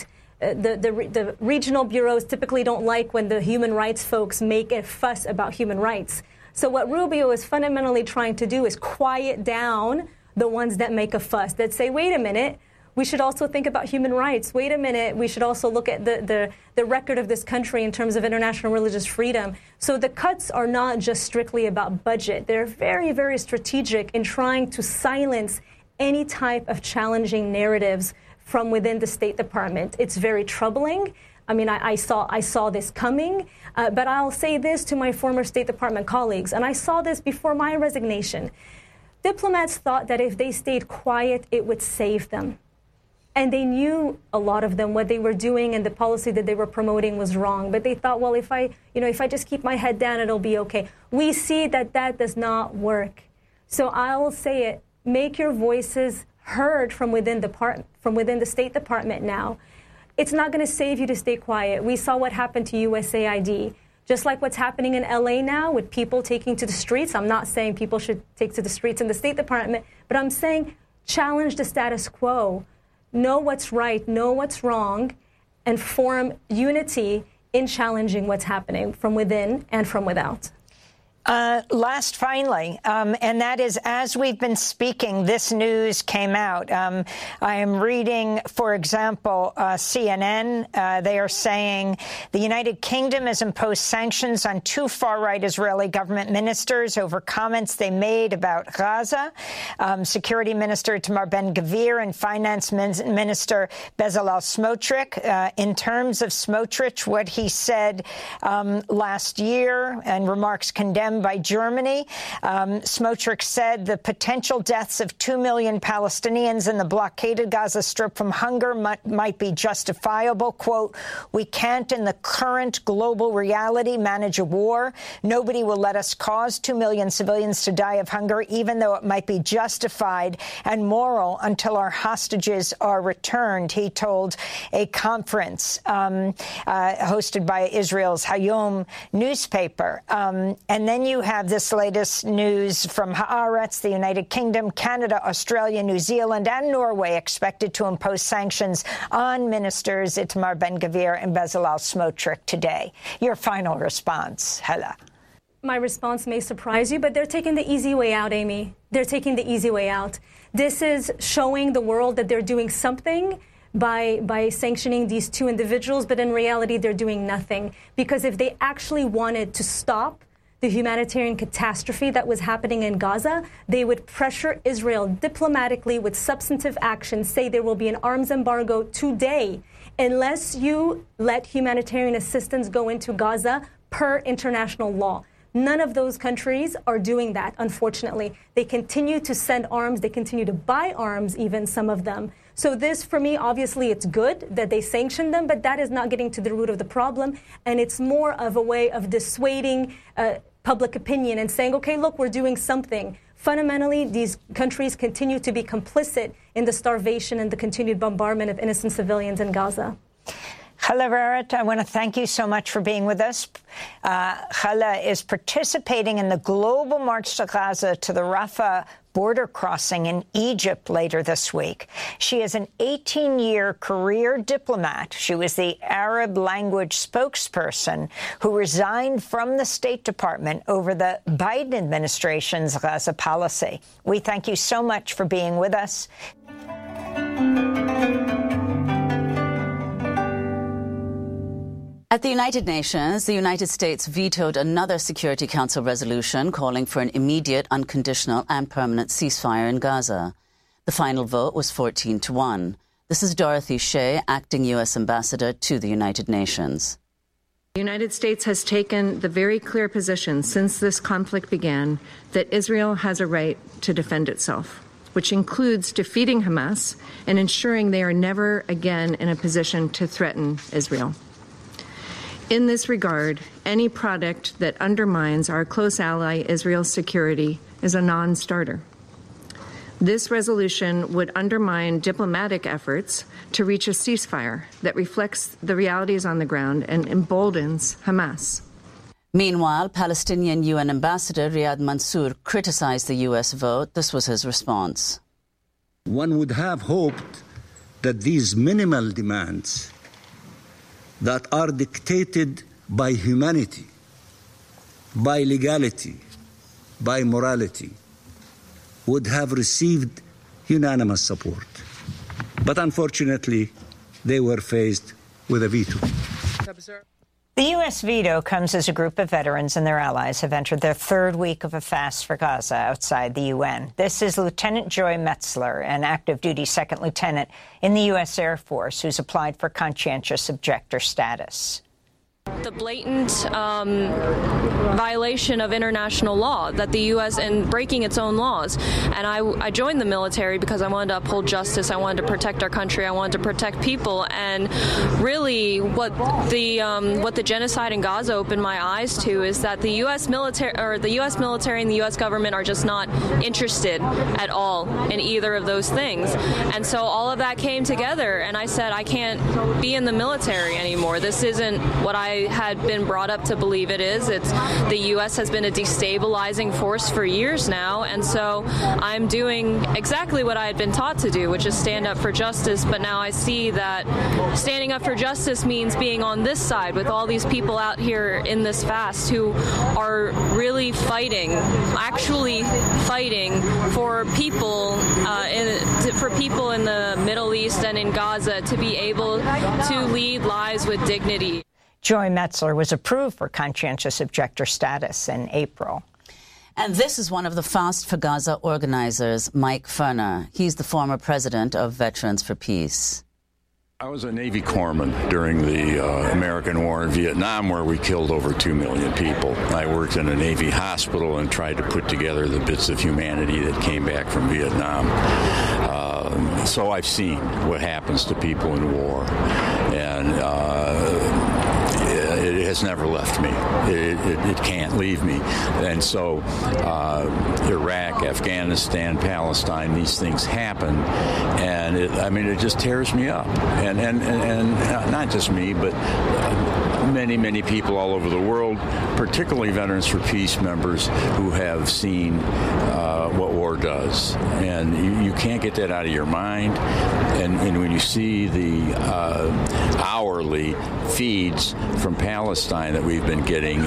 [SPEAKER 1] The regional bureaus typically don't like when the human rights folks make a fuss about human rights. So what Rubio is fundamentally trying to do is quiet down the ones that make a fuss, that say, wait a minute, we should also think about human rights. Wait a minute, we should also look at the record of this country in terms of international religious freedom. So the cuts are not just strictly about budget. They're very, very strategic in trying to silence any type of challenging narratives from within the State Department. It's very troubling. I mean, I saw this coming, but I'll say this to my former State Department colleagues, and I saw this before my resignation. Diplomats thought that if they stayed quiet, it would save them. And they knew, a lot of them, what they were doing and the policy that they were promoting was wrong. But they thought, well, if I just keep my head down, it'll be okay. We see that that does not work. So I will say it, make your voices heard from within the State Department now. It's not going to save you to stay quiet. We saw what happened to USAID. Just like what's happening in LA now with people taking to the streets. I'm not saying people should take to the streets in the State Department, but I'm saying challenge the status quo. Know what's right, know what's wrong, and form unity in challenging what's happening from within and from without.
[SPEAKER 6] Finally, and that is, as we've been speaking, this news came out. I am reading, for example, CNN. They are saying the United Kingdom has imposed sanctions on 2 far-right Israeli government ministers over comments they made about Gaza. Security Minister Itamar Ben-Gvir and Finance Minister Bezalel Smotrich. In terms of Smotrich, what he said last year and remarks condemned by Germany. Smotrich said the potential deaths of 2 million Palestinians in the blockaded Gaza Strip from hunger might be justifiable. Quote, we can't in the current global reality manage a war. Nobody will let us cause 2 million civilians to die of hunger, even though it might be justified and moral until our hostages are returned, he told a conference hosted by Israel's Hayom newspaper. And then you have this latest news from Haaretz, the United Kingdom, Canada, Australia, New Zealand, and Norway expected to impose sanctions on ministers Itamar Ben-Gvir and Bezalel Smotrich today. Your final response, Hella.
[SPEAKER 1] My response may surprise you, but they're taking the easy way out, Amy. They're taking the easy way out. This is showing the world that they're doing something by sanctioning these 2 individuals, but in reality, they're doing nothing. Because if they actually wanted to stop the humanitarian catastrophe that was happening in Gaza, they would pressure Israel diplomatically with substantive action, say there will be an arms embargo today, unless you let humanitarian assistance go into Gaza per international law. None of those countries are doing that, unfortunately. They continue to send arms. They continue to buy arms, even some of them. So this, for me, obviously, it's good that they sanction them, but that is not getting to the root of the problem. And it's more of a way of dissuading public opinion and saying, OK, look, we're doing something. Fundamentally, these countries continue to be complicit in the starvation and the continued bombardment of innocent civilians in Gaza.
[SPEAKER 6] Hala Verat, I want to thank you so much for being with us. Hala is participating in the global march to Gaza to the Rafah border crossing in Egypt later this week. She is an 18-year career diplomat. She was the Arab language spokesperson who resigned from the State Department over the Biden administration's Gaza policy. We thank you so much for being with us.
[SPEAKER 3] At the United Nations, the United States vetoed another Security Council resolution calling for an immediate, unconditional and permanent ceasefire in Gaza. The final vote was 14-1. This is Dorothy Shea, acting U.S. ambassador to the United Nations.
[SPEAKER 22] The United States has taken the very clear position since this conflict began that Israel has a right to defend itself, which includes defeating Hamas and ensuring they are never again in a position to threaten Israel. In this regard, any product that undermines our close ally Israel's security is a non-starter. This resolution would undermine diplomatic efforts to reach a ceasefire that reflects the realities on the ground and emboldens Hamas.
[SPEAKER 3] Meanwhile, Palestinian UN Ambassador Riyad Mansour criticized the U.S. vote. This was his response.
[SPEAKER 23] One would have hoped that these minimal demands that are dictated by humanity, by legality, by morality, would have received unanimous support. But unfortunately, they were faced with a veto.
[SPEAKER 6] The U.S. veto comes as a group of veterans and their allies have entered their 3rd week of a fast for Gaza outside the UN. This is Lieutenant Joy Metzler, an active-duty second lieutenant in the U.S. Air Force, who's applied for conscientious objector status.
[SPEAKER 24] The blatant violation of international law, that the U.S. and breaking its own laws. And I joined the military because I wanted to uphold justice. I wanted to protect our country. I wanted to protect people. And really, what the genocide in Gaza opened my eyes to is that the U.S. military and the U.S. government are just not interested at all in either of those things. And so all of that came together, and I said, I can't be in the military anymore. This isn't what I had been brought up to believe it is. The U.S. has been a destabilizing force for years now, and so I'm doing exactly what I had been taught to do, which is stand up for justice. But now I see that standing up for justice means being on this side with all these people out here in this fast who are really fighting, actually fighting for people in the Middle East and in Gaza to be able to lead lives with dignity.
[SPEAKER 6] Joy Metzler was approved for conscientious objector status in April.
[SPEAKER 3] And this is one of the Fast for Gaza organizers, Mike Ferner. He's the former president of Veterans for Peace.
[SPEAKER 4] I was a Navy corpsman during the American War in Vietnam, where we killed over 2 million people. I worked in a Navy hospital and tried to put together the bits of humanity that came back from Vietnam. So I've seen what happens to people in war, and it has never left me. It can't leave me. And so Iraq, Afghanistan, Palestine, these things happen, and it just tears me up. And not just me, but many, many people all over the world, particularly Veterans for Peace members who have seen what war does. And you can't get that out of your mind. And when you see the hourly feeds from Palestine that we've been getting,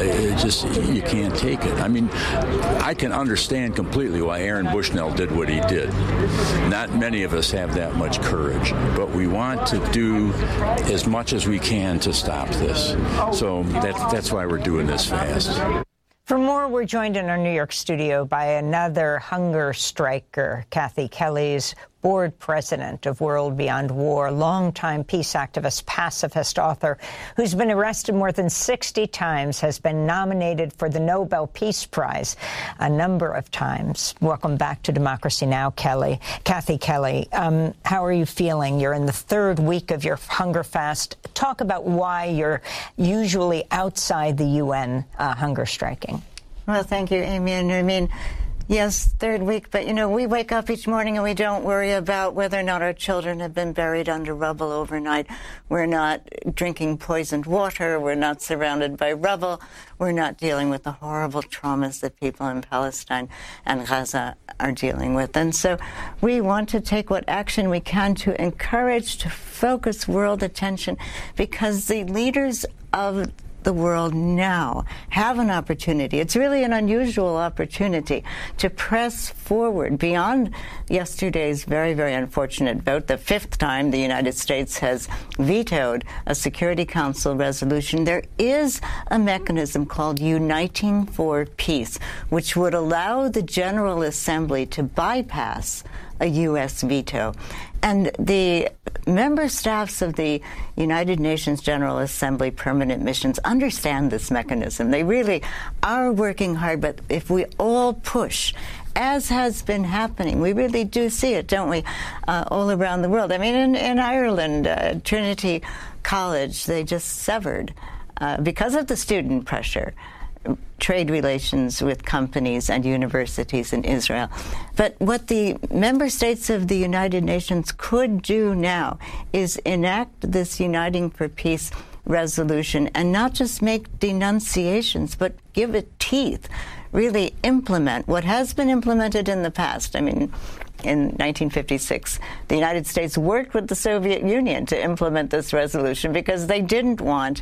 [SPEAKER 4] you can't take it. I mean, I can understand completely why Aaron Bushnell did what he did. Not many of us have that much courage, but we want to do as much as we can to stop this. So that's why we're doing this fast.
[SPEAKER 6] For more, we're joined in our New York studio by another hunger striker, Kathy Kelly's board president of World Beyond War, longtime peace activist, pacifist author, who's been arrested more than 60 times, has been nominated for the Nobel Peace Prize a number of times. Welcome back to Democracy Now!, Kelly. Kathy Kelly, how are you feeling? You're in the third week of your hunger fast. Talk about why you're usually outside the UN hunger striking.
[SPEAKER 5] Well, thank you, Amy. And I mean, yes, third week, but, we wake up each morning and we don't worry about whether or not our children have been buried under rubble overnight. We're not drinking poisoned water. We're not surrounded by rubble. We're not dealing with the horrible traumas that people in Palestine and Gaza are dealing with. And so we want to take what action we can to encourage, to focus world attention, because the leaders of the world now have an opportunity. It's really an unusual opportunity to press forward beyond yesterday's very, very unfortunate vote, the fifth time the United States has vetoed a Security Council resolution. There is a mechanism called Uniting for Peace, which would allow the General Assembly to bypass a U.S. veto. And the member staffs of the United Nations General Assembly permanent missions understand this mechanism. They really are working hard, but if we all push, as has been happening, we really do see it, don't we, all around the world. I mean, in Ireland, Trinity College, they just severed, because of the student pressure, trade relations with companies and universities in Israel. But what the member states of the United Nations could do now is enact this Uniting for Peace resolution and not just make denunciations, but give it teeth, really implement what has been implemented in the past. I mean, in 1956, the United States worked with the Soviet Union to implement this resolution because they didn't want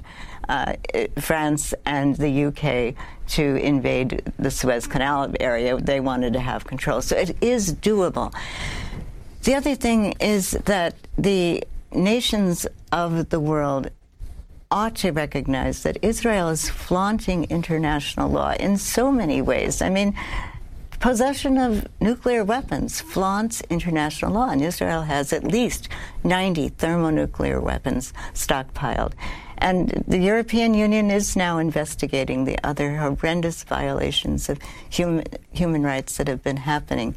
[SPEAKER 5] France and the UK to invade the Suez Canal area. They wanted to have control. So it is doable. The other thing is that the nations of the world ought to recognize that Israel is flaunting international law in so many ways. I mean, possession of nuclear weapons flaunts international law, and Israel has at least 90 thermonuclear weapons stockpiled. And the European Union is now investigating the other horrendous violations of human rights that have been happening.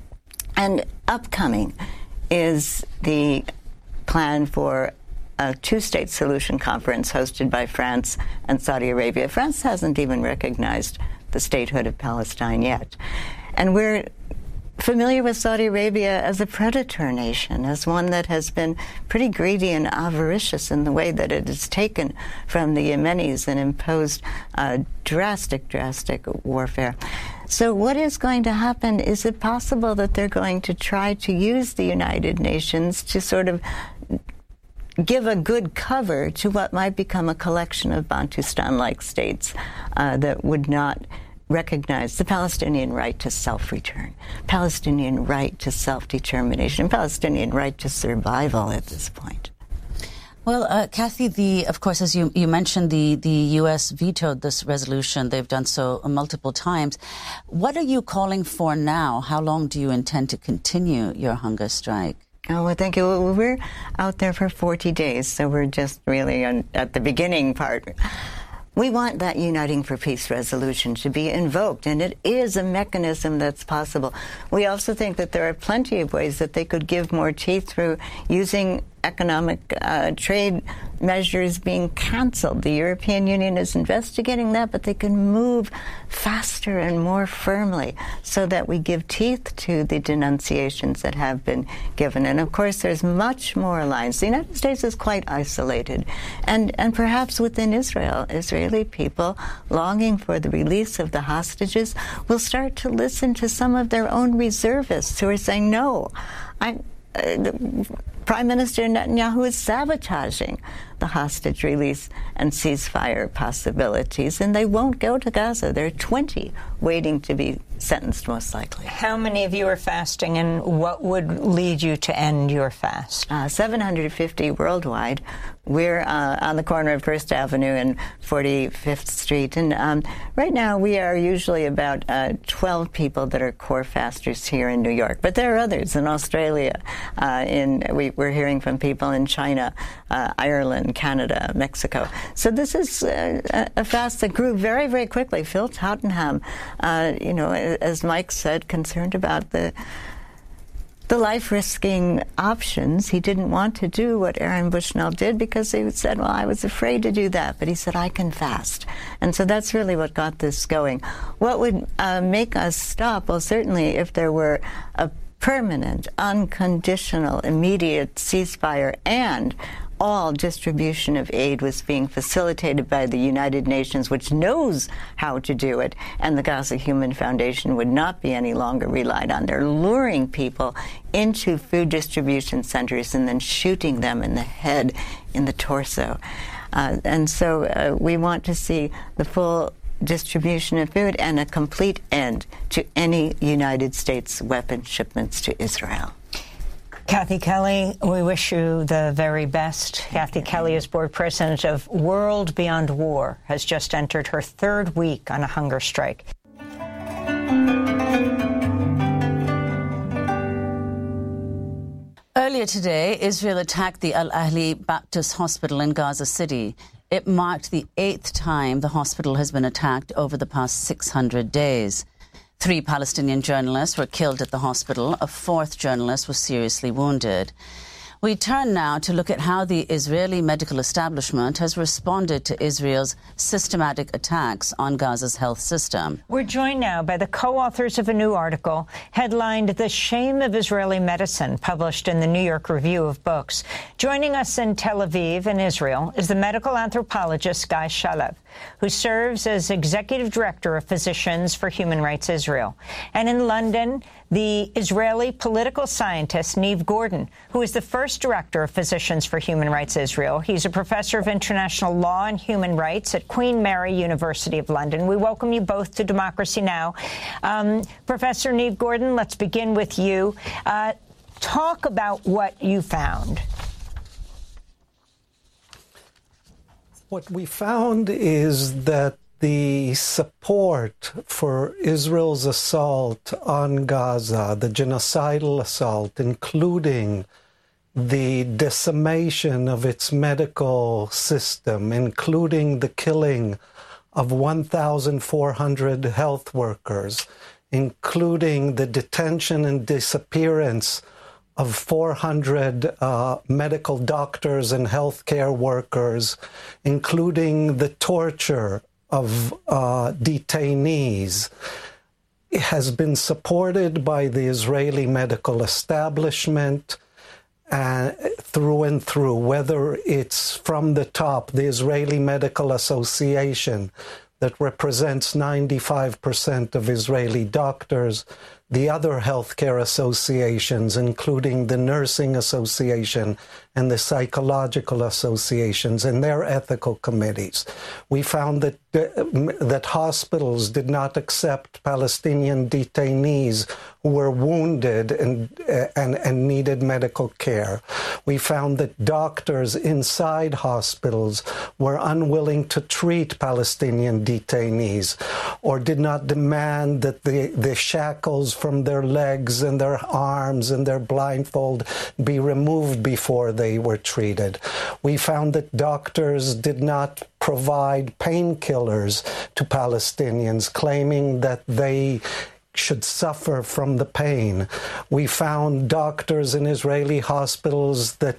[SPEAKER 5] And upcoming is the plan for a two-state solution conference hosted by France and Saudi Arabia. France hasn't even recognized the statehood of Palestine yet. And we're familiar with Saudi Arabia as a predator nation, as one that has been pretty greedy and avaricious in the way that it has taken from the Yemenis and imposed drastic warfare. So what is going to happen? Is it possible that they're going to try to use the United Nations to sort of give a good cover to what might become a collection of Bantustan-like states that would not recognize the Palestinian right to self-return, Palestinian right to self-determination, Palestinian right to survival at this point?
[SPEAKER 3] Well, Kathy, of course, as you mentioned, the U.S. vetoed this resolution. They've done so multiple times. What are you calling for now? How long do you intend to continue your hunger strike?
[SPEAKER 5] Oh, well, thank you. Well, we're out there for 40 days, so we're just really at the beginning part. We want that Uniting for Peace resolution to be invoked, and it is a mechanism that's possible. We also think that there are plenty of ways that they could give more teeth through using economic trade measures being canceled. The European Union is investigating that, but they can move faster and more firmly so that we give teeth to the denunciations that have been given. And of course, there's much more alliance. The United States is quite isolated. And perhaps within Israel, Israeli people longing for the release of the hostages will start to listen to some of their own reservists who are saying, no, Prime Minister Netanyahu is sabotaging the hostage release and ceasefire possibilities, and they won't go to Gaza. There are 20 waiting to be sentenced, most likely.
[SPEAKER 6] How many of you are fasting, and what would lead you to end your fast?
[SPEAKER 5] 750 worldwide. We're on the corner of 1st Avenue and 45th Street. And right now we are usually about 12 people that are core fasters here in New York. But there are others in Australia. We're hearing from people in China, Ireland, Canada, Mexico. So this is a fast that grew very, very quickly. Phil Tottenham, as Mike said, concerned about the life-risking options. He didn't want to do what Aaron Bushnell did because he said, well, I was afraid to do that. But he said, I can fast. And so that's really what got this going. What would make us stop? Well, certainly if there were a permanent, unconditional, immediate ceasefire and all distribution of aid was being facilitated by the United Nations, which knows how to do it, and the Gaza Human Foundation would not be any longer relied on. They're luring people into food distribution centers and then shooting them in the head, in the torso. And so we want to see the full distribution of food and a complete end to any United States weapon shipments to Israel.
[SPEAKER 6] Kathy Kelly, we wish you the very best. Kathy Kelly is board president of World Beyond War, has just entered her 3rd week on a hunger strike.
[SPEAKER 3] Earlier today, Israel attacked the Al Ahli Baptist Hospital in Gaza City. It marked the 8th time the hospital has been attacked over the past 600 days. 3 Palestinian journalists were killed at the hospital. A 4th journalist was seriously wounded. We turn now to look at how the Israeli medical establishment has responded to Israel's systematic attacks on Gaza's health system.
[SPEAKER 6] We're joined now by the co-authors of a new article headlined The Shame of Israeli Medicine, published in the New York Review of Books. Joining us in Tel Aviv in Israel is the medical anthropologist Guy Shalev, who serves as executive director of Physicians for Human Rights Israel. And in London, the Israeli political scientist Niv Gordon, who is the first director of Physicians for Human Rights Israel. He's a professor of international law and human rights at Queen Mary University of London. We welcome you both to Democracy Now! Professor Niv Gordon, let's begin with you. Talk about what you found.
[SPEAKER 8] What we found is that the support for Israel's assault on Gaza, the genocidal assault, including the decimation of its medical system, including the killing of 1,400 health workers, including the detention and disappearance of 400 medical doctors and healthcare workers, including the torture of detainees. has been supported by the Israeli medical establishment through and through, whether it's from the top, the Israeli Medical Association, that represents 95% of Israeli doctors, the other healthcare associations, including the Nursing Association and the Psychological Associations and their ethical committees. We found that hospitals did not accept Palestinian detainees who were wounded and needed medical care. We found that doctors inside hospitals were unwilling to treat Palestinian detainees or did not demand that the shackles from their legs and their arms and their blindfold be removed before they were treated. We found that doctors did not provide painkillers to Palestinians, claiming that they should suffer from the pain. We found doctors in Israeli hospitals that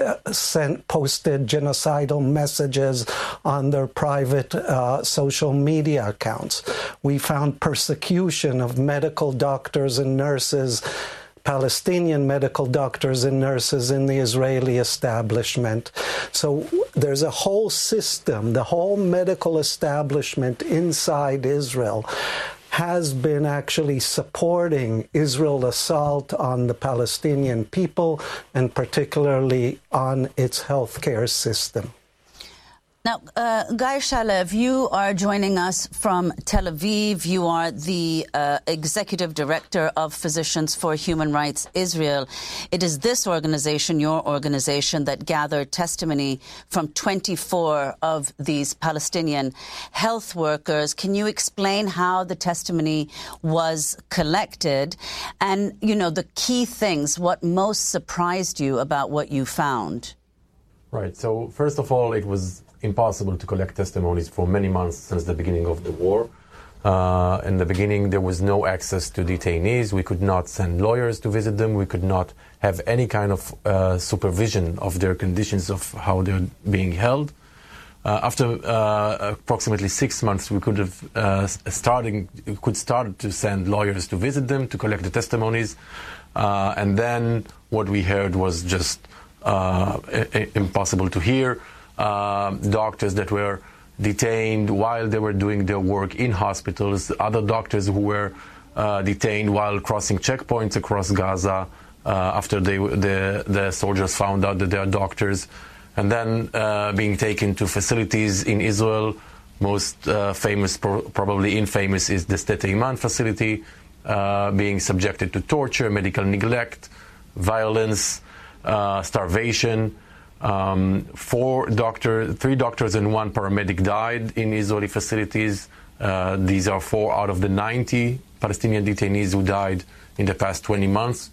[SPEAKER 8] posted genocidal messages on their private social media accounts. We found persecution of medical doctors and nurses, Palestinian medical doctors and nurses in the Israeli establishment. So there's a whole system, the whole medical establishment inside Israel has been actually supporting Israel's assault on the Palestinian people and particularly on its healthcare system.
[SPEAKER 3] Now, Guy Shalev, you are joining us from Tel Aviv. You are the Executive Director of Physicians for Human Rights Israel. It is this organization, your organization, that gathered testimony from 24 of these Palestinian health workers. Can you explain how the testimony was collected and, you know, the key things, what most surprised you about what you found?
[SPEAKER 9] Right. So, first of all, it was impossible to collect testimonies for many months since the beginning of the war. In the beginning, there was no access to detainees. We could not send lawyers to visit them. We could not have any kind of supervision of their conditions of how they're being held. After approximately 6 months, we could have start to send lawyers to visit them, to collect the testimonies. And then what we heard was just impossible to hear. Doctors that were detained while they were doing their work in hospitals, other doctors who were detained while crossing checkpoints across Gaza after the soldiers found out that they are doctors, and then being taken to facilities in Israel. Most famous, probably infamous, is the Sdei Teiman facility, being subjected to torture, medical neglect, violence, starvation. 3 doctors and 1 paramedic died in Israeli facilities. These are 4 out of the 90 Palestinian detainees who died in the past 20 months.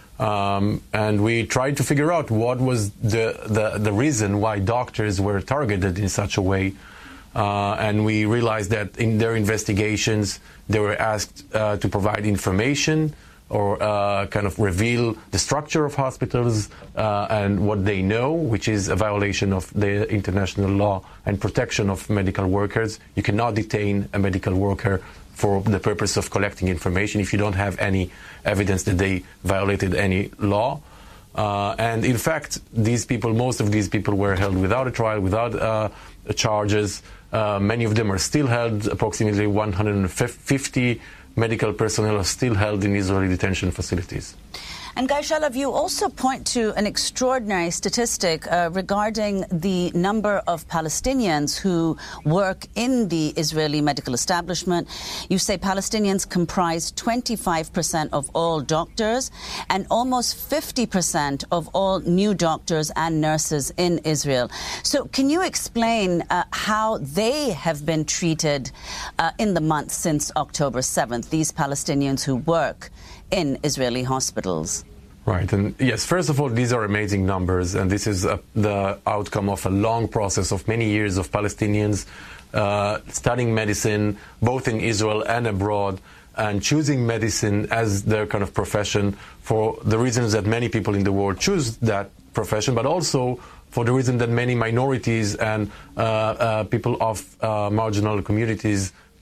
[SPEAKER 9] And we tried to figure out what was the reason why doctors were targeted in such a way. And we realized that in their investigations, they were asked to provide information or kind of reveal the structure of hospitals and what they know, which is a violation of the international law and protection of medical workers. You cannot detain a medical worker for the purpose of collecting information if you don't have any evidence that they violated any law. And in fact, most of these people were held without a trial, without charges. Many of them are still held. Approximately 150 medical personnel are still held in Israeli detention facilities.
[SPEAKER 3] And Guy Shalev, you also point to an extraordinary statistic regarding the number of Palestinians who work in the Israeli medical establishment. You say Palestinians comprise 25% of all doctors and almost 50% of all new doctors and nurses in Israel. So can you explain how they have been treated in the months since October 7th, these Palestinians who work in Israeli hospitals?
[SPEAKER 9] Right. And yes, first of all, these are amazing numbers. And this is the outcome of a long process of many years of Palestinians studying medicine, both in Israel and abroad, and choosing medicine as their kind of profession for the reasons that many people in the world choose that profession, but also for the reason that many minorities and people of marginal communities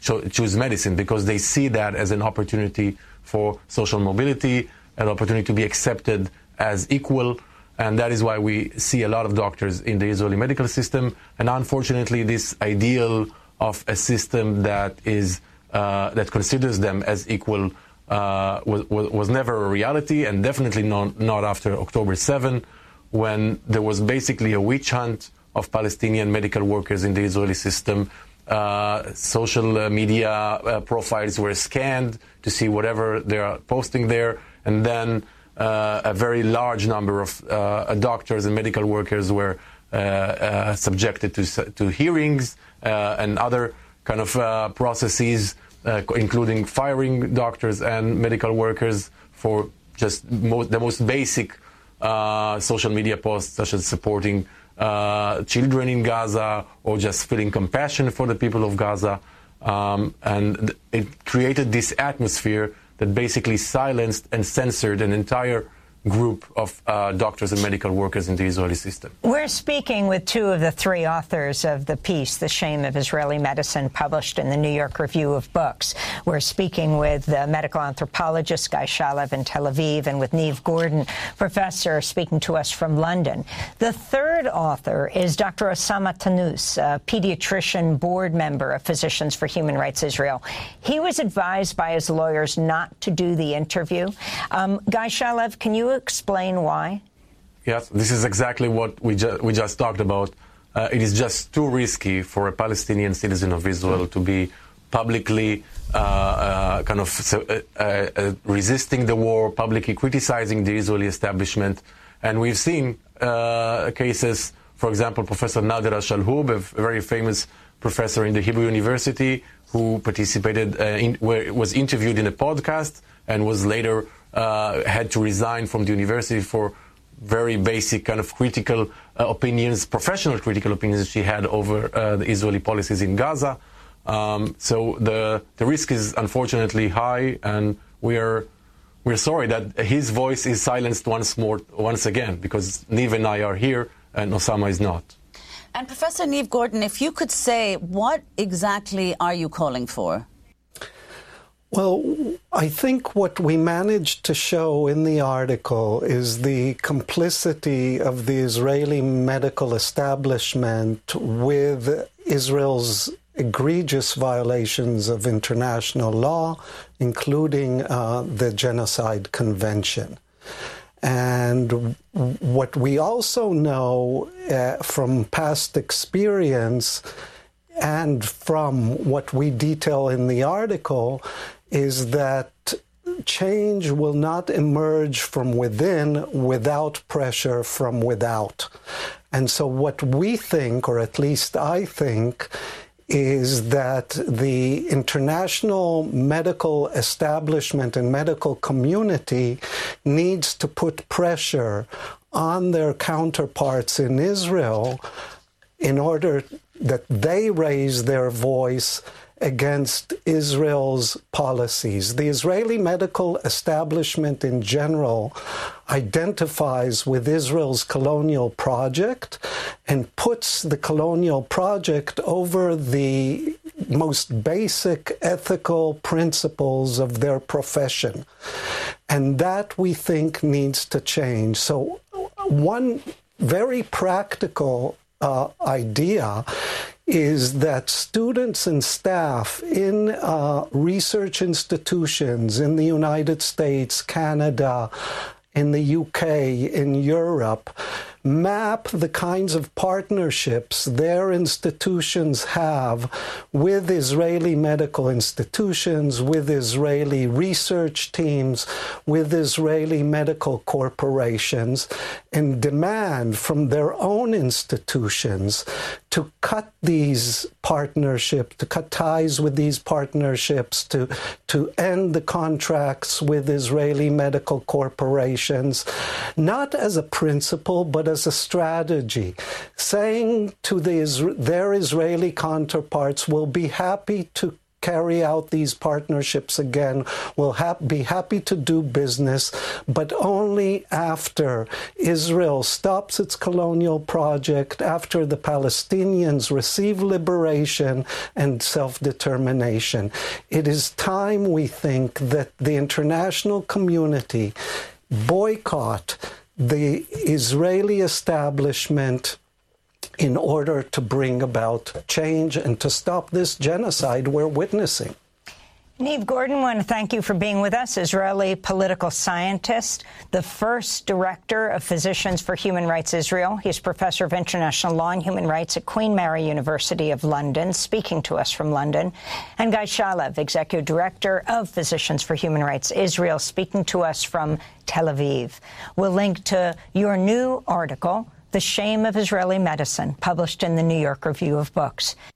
[SPEAKER 9] choose medicine, because they see that as an opportunity for social mobility, an opportunity to be accepted as equal. And that is why we see a lot of doctors in the Israeli medical system. And unfortunately, this ideal of a system that is that considers them as equal was never a reality, and definitely not after October 7, when there was basically a witch hunt of Palestinian medical workers in the Israeli system. Social media profiles were scanned to see whatever they are posting there, and then a very large number of doctors and medical workers were subjected to hearings and other kind of processes, including firing doctors and medical workers for just the most basic social media posts, such as supporting children in Gaza or just feeling compassion for the people of Gaza. And it created this atmosphere that basically silenced and censored an entire group of doctors and medical workers in the Israeli system.
[SPEAKER 6] We're speaking with two of the three authors of the piece, The Shame of Israeli Medicine, published in the New York Review of Books. We're speaking with the medical anthropologist Guy Shalev in Tel Aviv, and with Niamh Gordon, professor, speaking to us from London. The third author is Dr. Osama Tannous, a pediatrician board member of Physicians for Human Rights Israel. He was advised by his lawyers not to do the interview. Guy Shalev, can you explain why?
[SPEAKER 9] Yes, this is exactly what we just talked about. It is just too risky for a Palestinian citizen of Israel to be publicly resisting the war, publicly criticizing the Israeli establishment. And we've seen cases, for example, Professor Nader Shalhoub, a very famous professor in the Hebrew University, who participated, was interviewed in a podcast and was later had to resign from the university for very basic kind of critical opinions, professional critical opinions she had over the Israeli policies in Gaza. So the risk is unfortunately high, and we're sorry that his voice is silenced once again, because Niamh and I are here and Osama is not.
[SPEAKER 3] And Professor Niamh Gordon, if you could say, what exactly are you calling for?
[SPEAKER 8] Well, I think what we managed to show in the article is the complicity of the Israeli medical establishment with Israel's egregious violations of international law, including the Genocide Convention. And what we also know from past experience and from what we detail in the article is that change will not emerge from within without pressure from without. And so what we think, or at least I think, is that the international medical establishment and medical community needs to put pressure on their counterparts in Israel in order that they raise their voice against Israel's policies. The Israeli medical establishment in general identifies with Israel's colonial project and puts the colonial project over the most basic ethical principles of their profession. And that, we think, needs to change. So one very practical idea is that students and staff in research institutions in the United States, Canada, in the UK, in Europe, map the kinds of partnerships their institutions have with Israeli medical institutions, with Israeli research teams, with Israeli medical corporations, and demand from their own institutions to cut these partnerships, to cut ties with these partnerships, to end the contracts with Israeli medical corporations, not as a principle, but as a strategy, saying to their Israeli counterparts, we'll be happy to carry out these partnerships again. We'll be happy to do business, but only after Israel stops its colonial project, after the Palestinians receive liberation and self-determination. It is time, we think, that the international community boycott the Israeli establishment in order to bring about change and to stop this genocide we're witnessing.
[SPEAKER 6] Niamh Gordon, I want to thank you for being with us, Israeli political scientist, the first director of Physicians for Human Rights Israel. He's professor of international law and human rights at Queen Mary University of London, speaking to us from London. And Guy Shalev, executive director of Physicians for Human Rights Israel, speaking to us from Tel Aviv. We'll link to your new article, The Shame of Israeli Medicine, published in the New York Review of Books.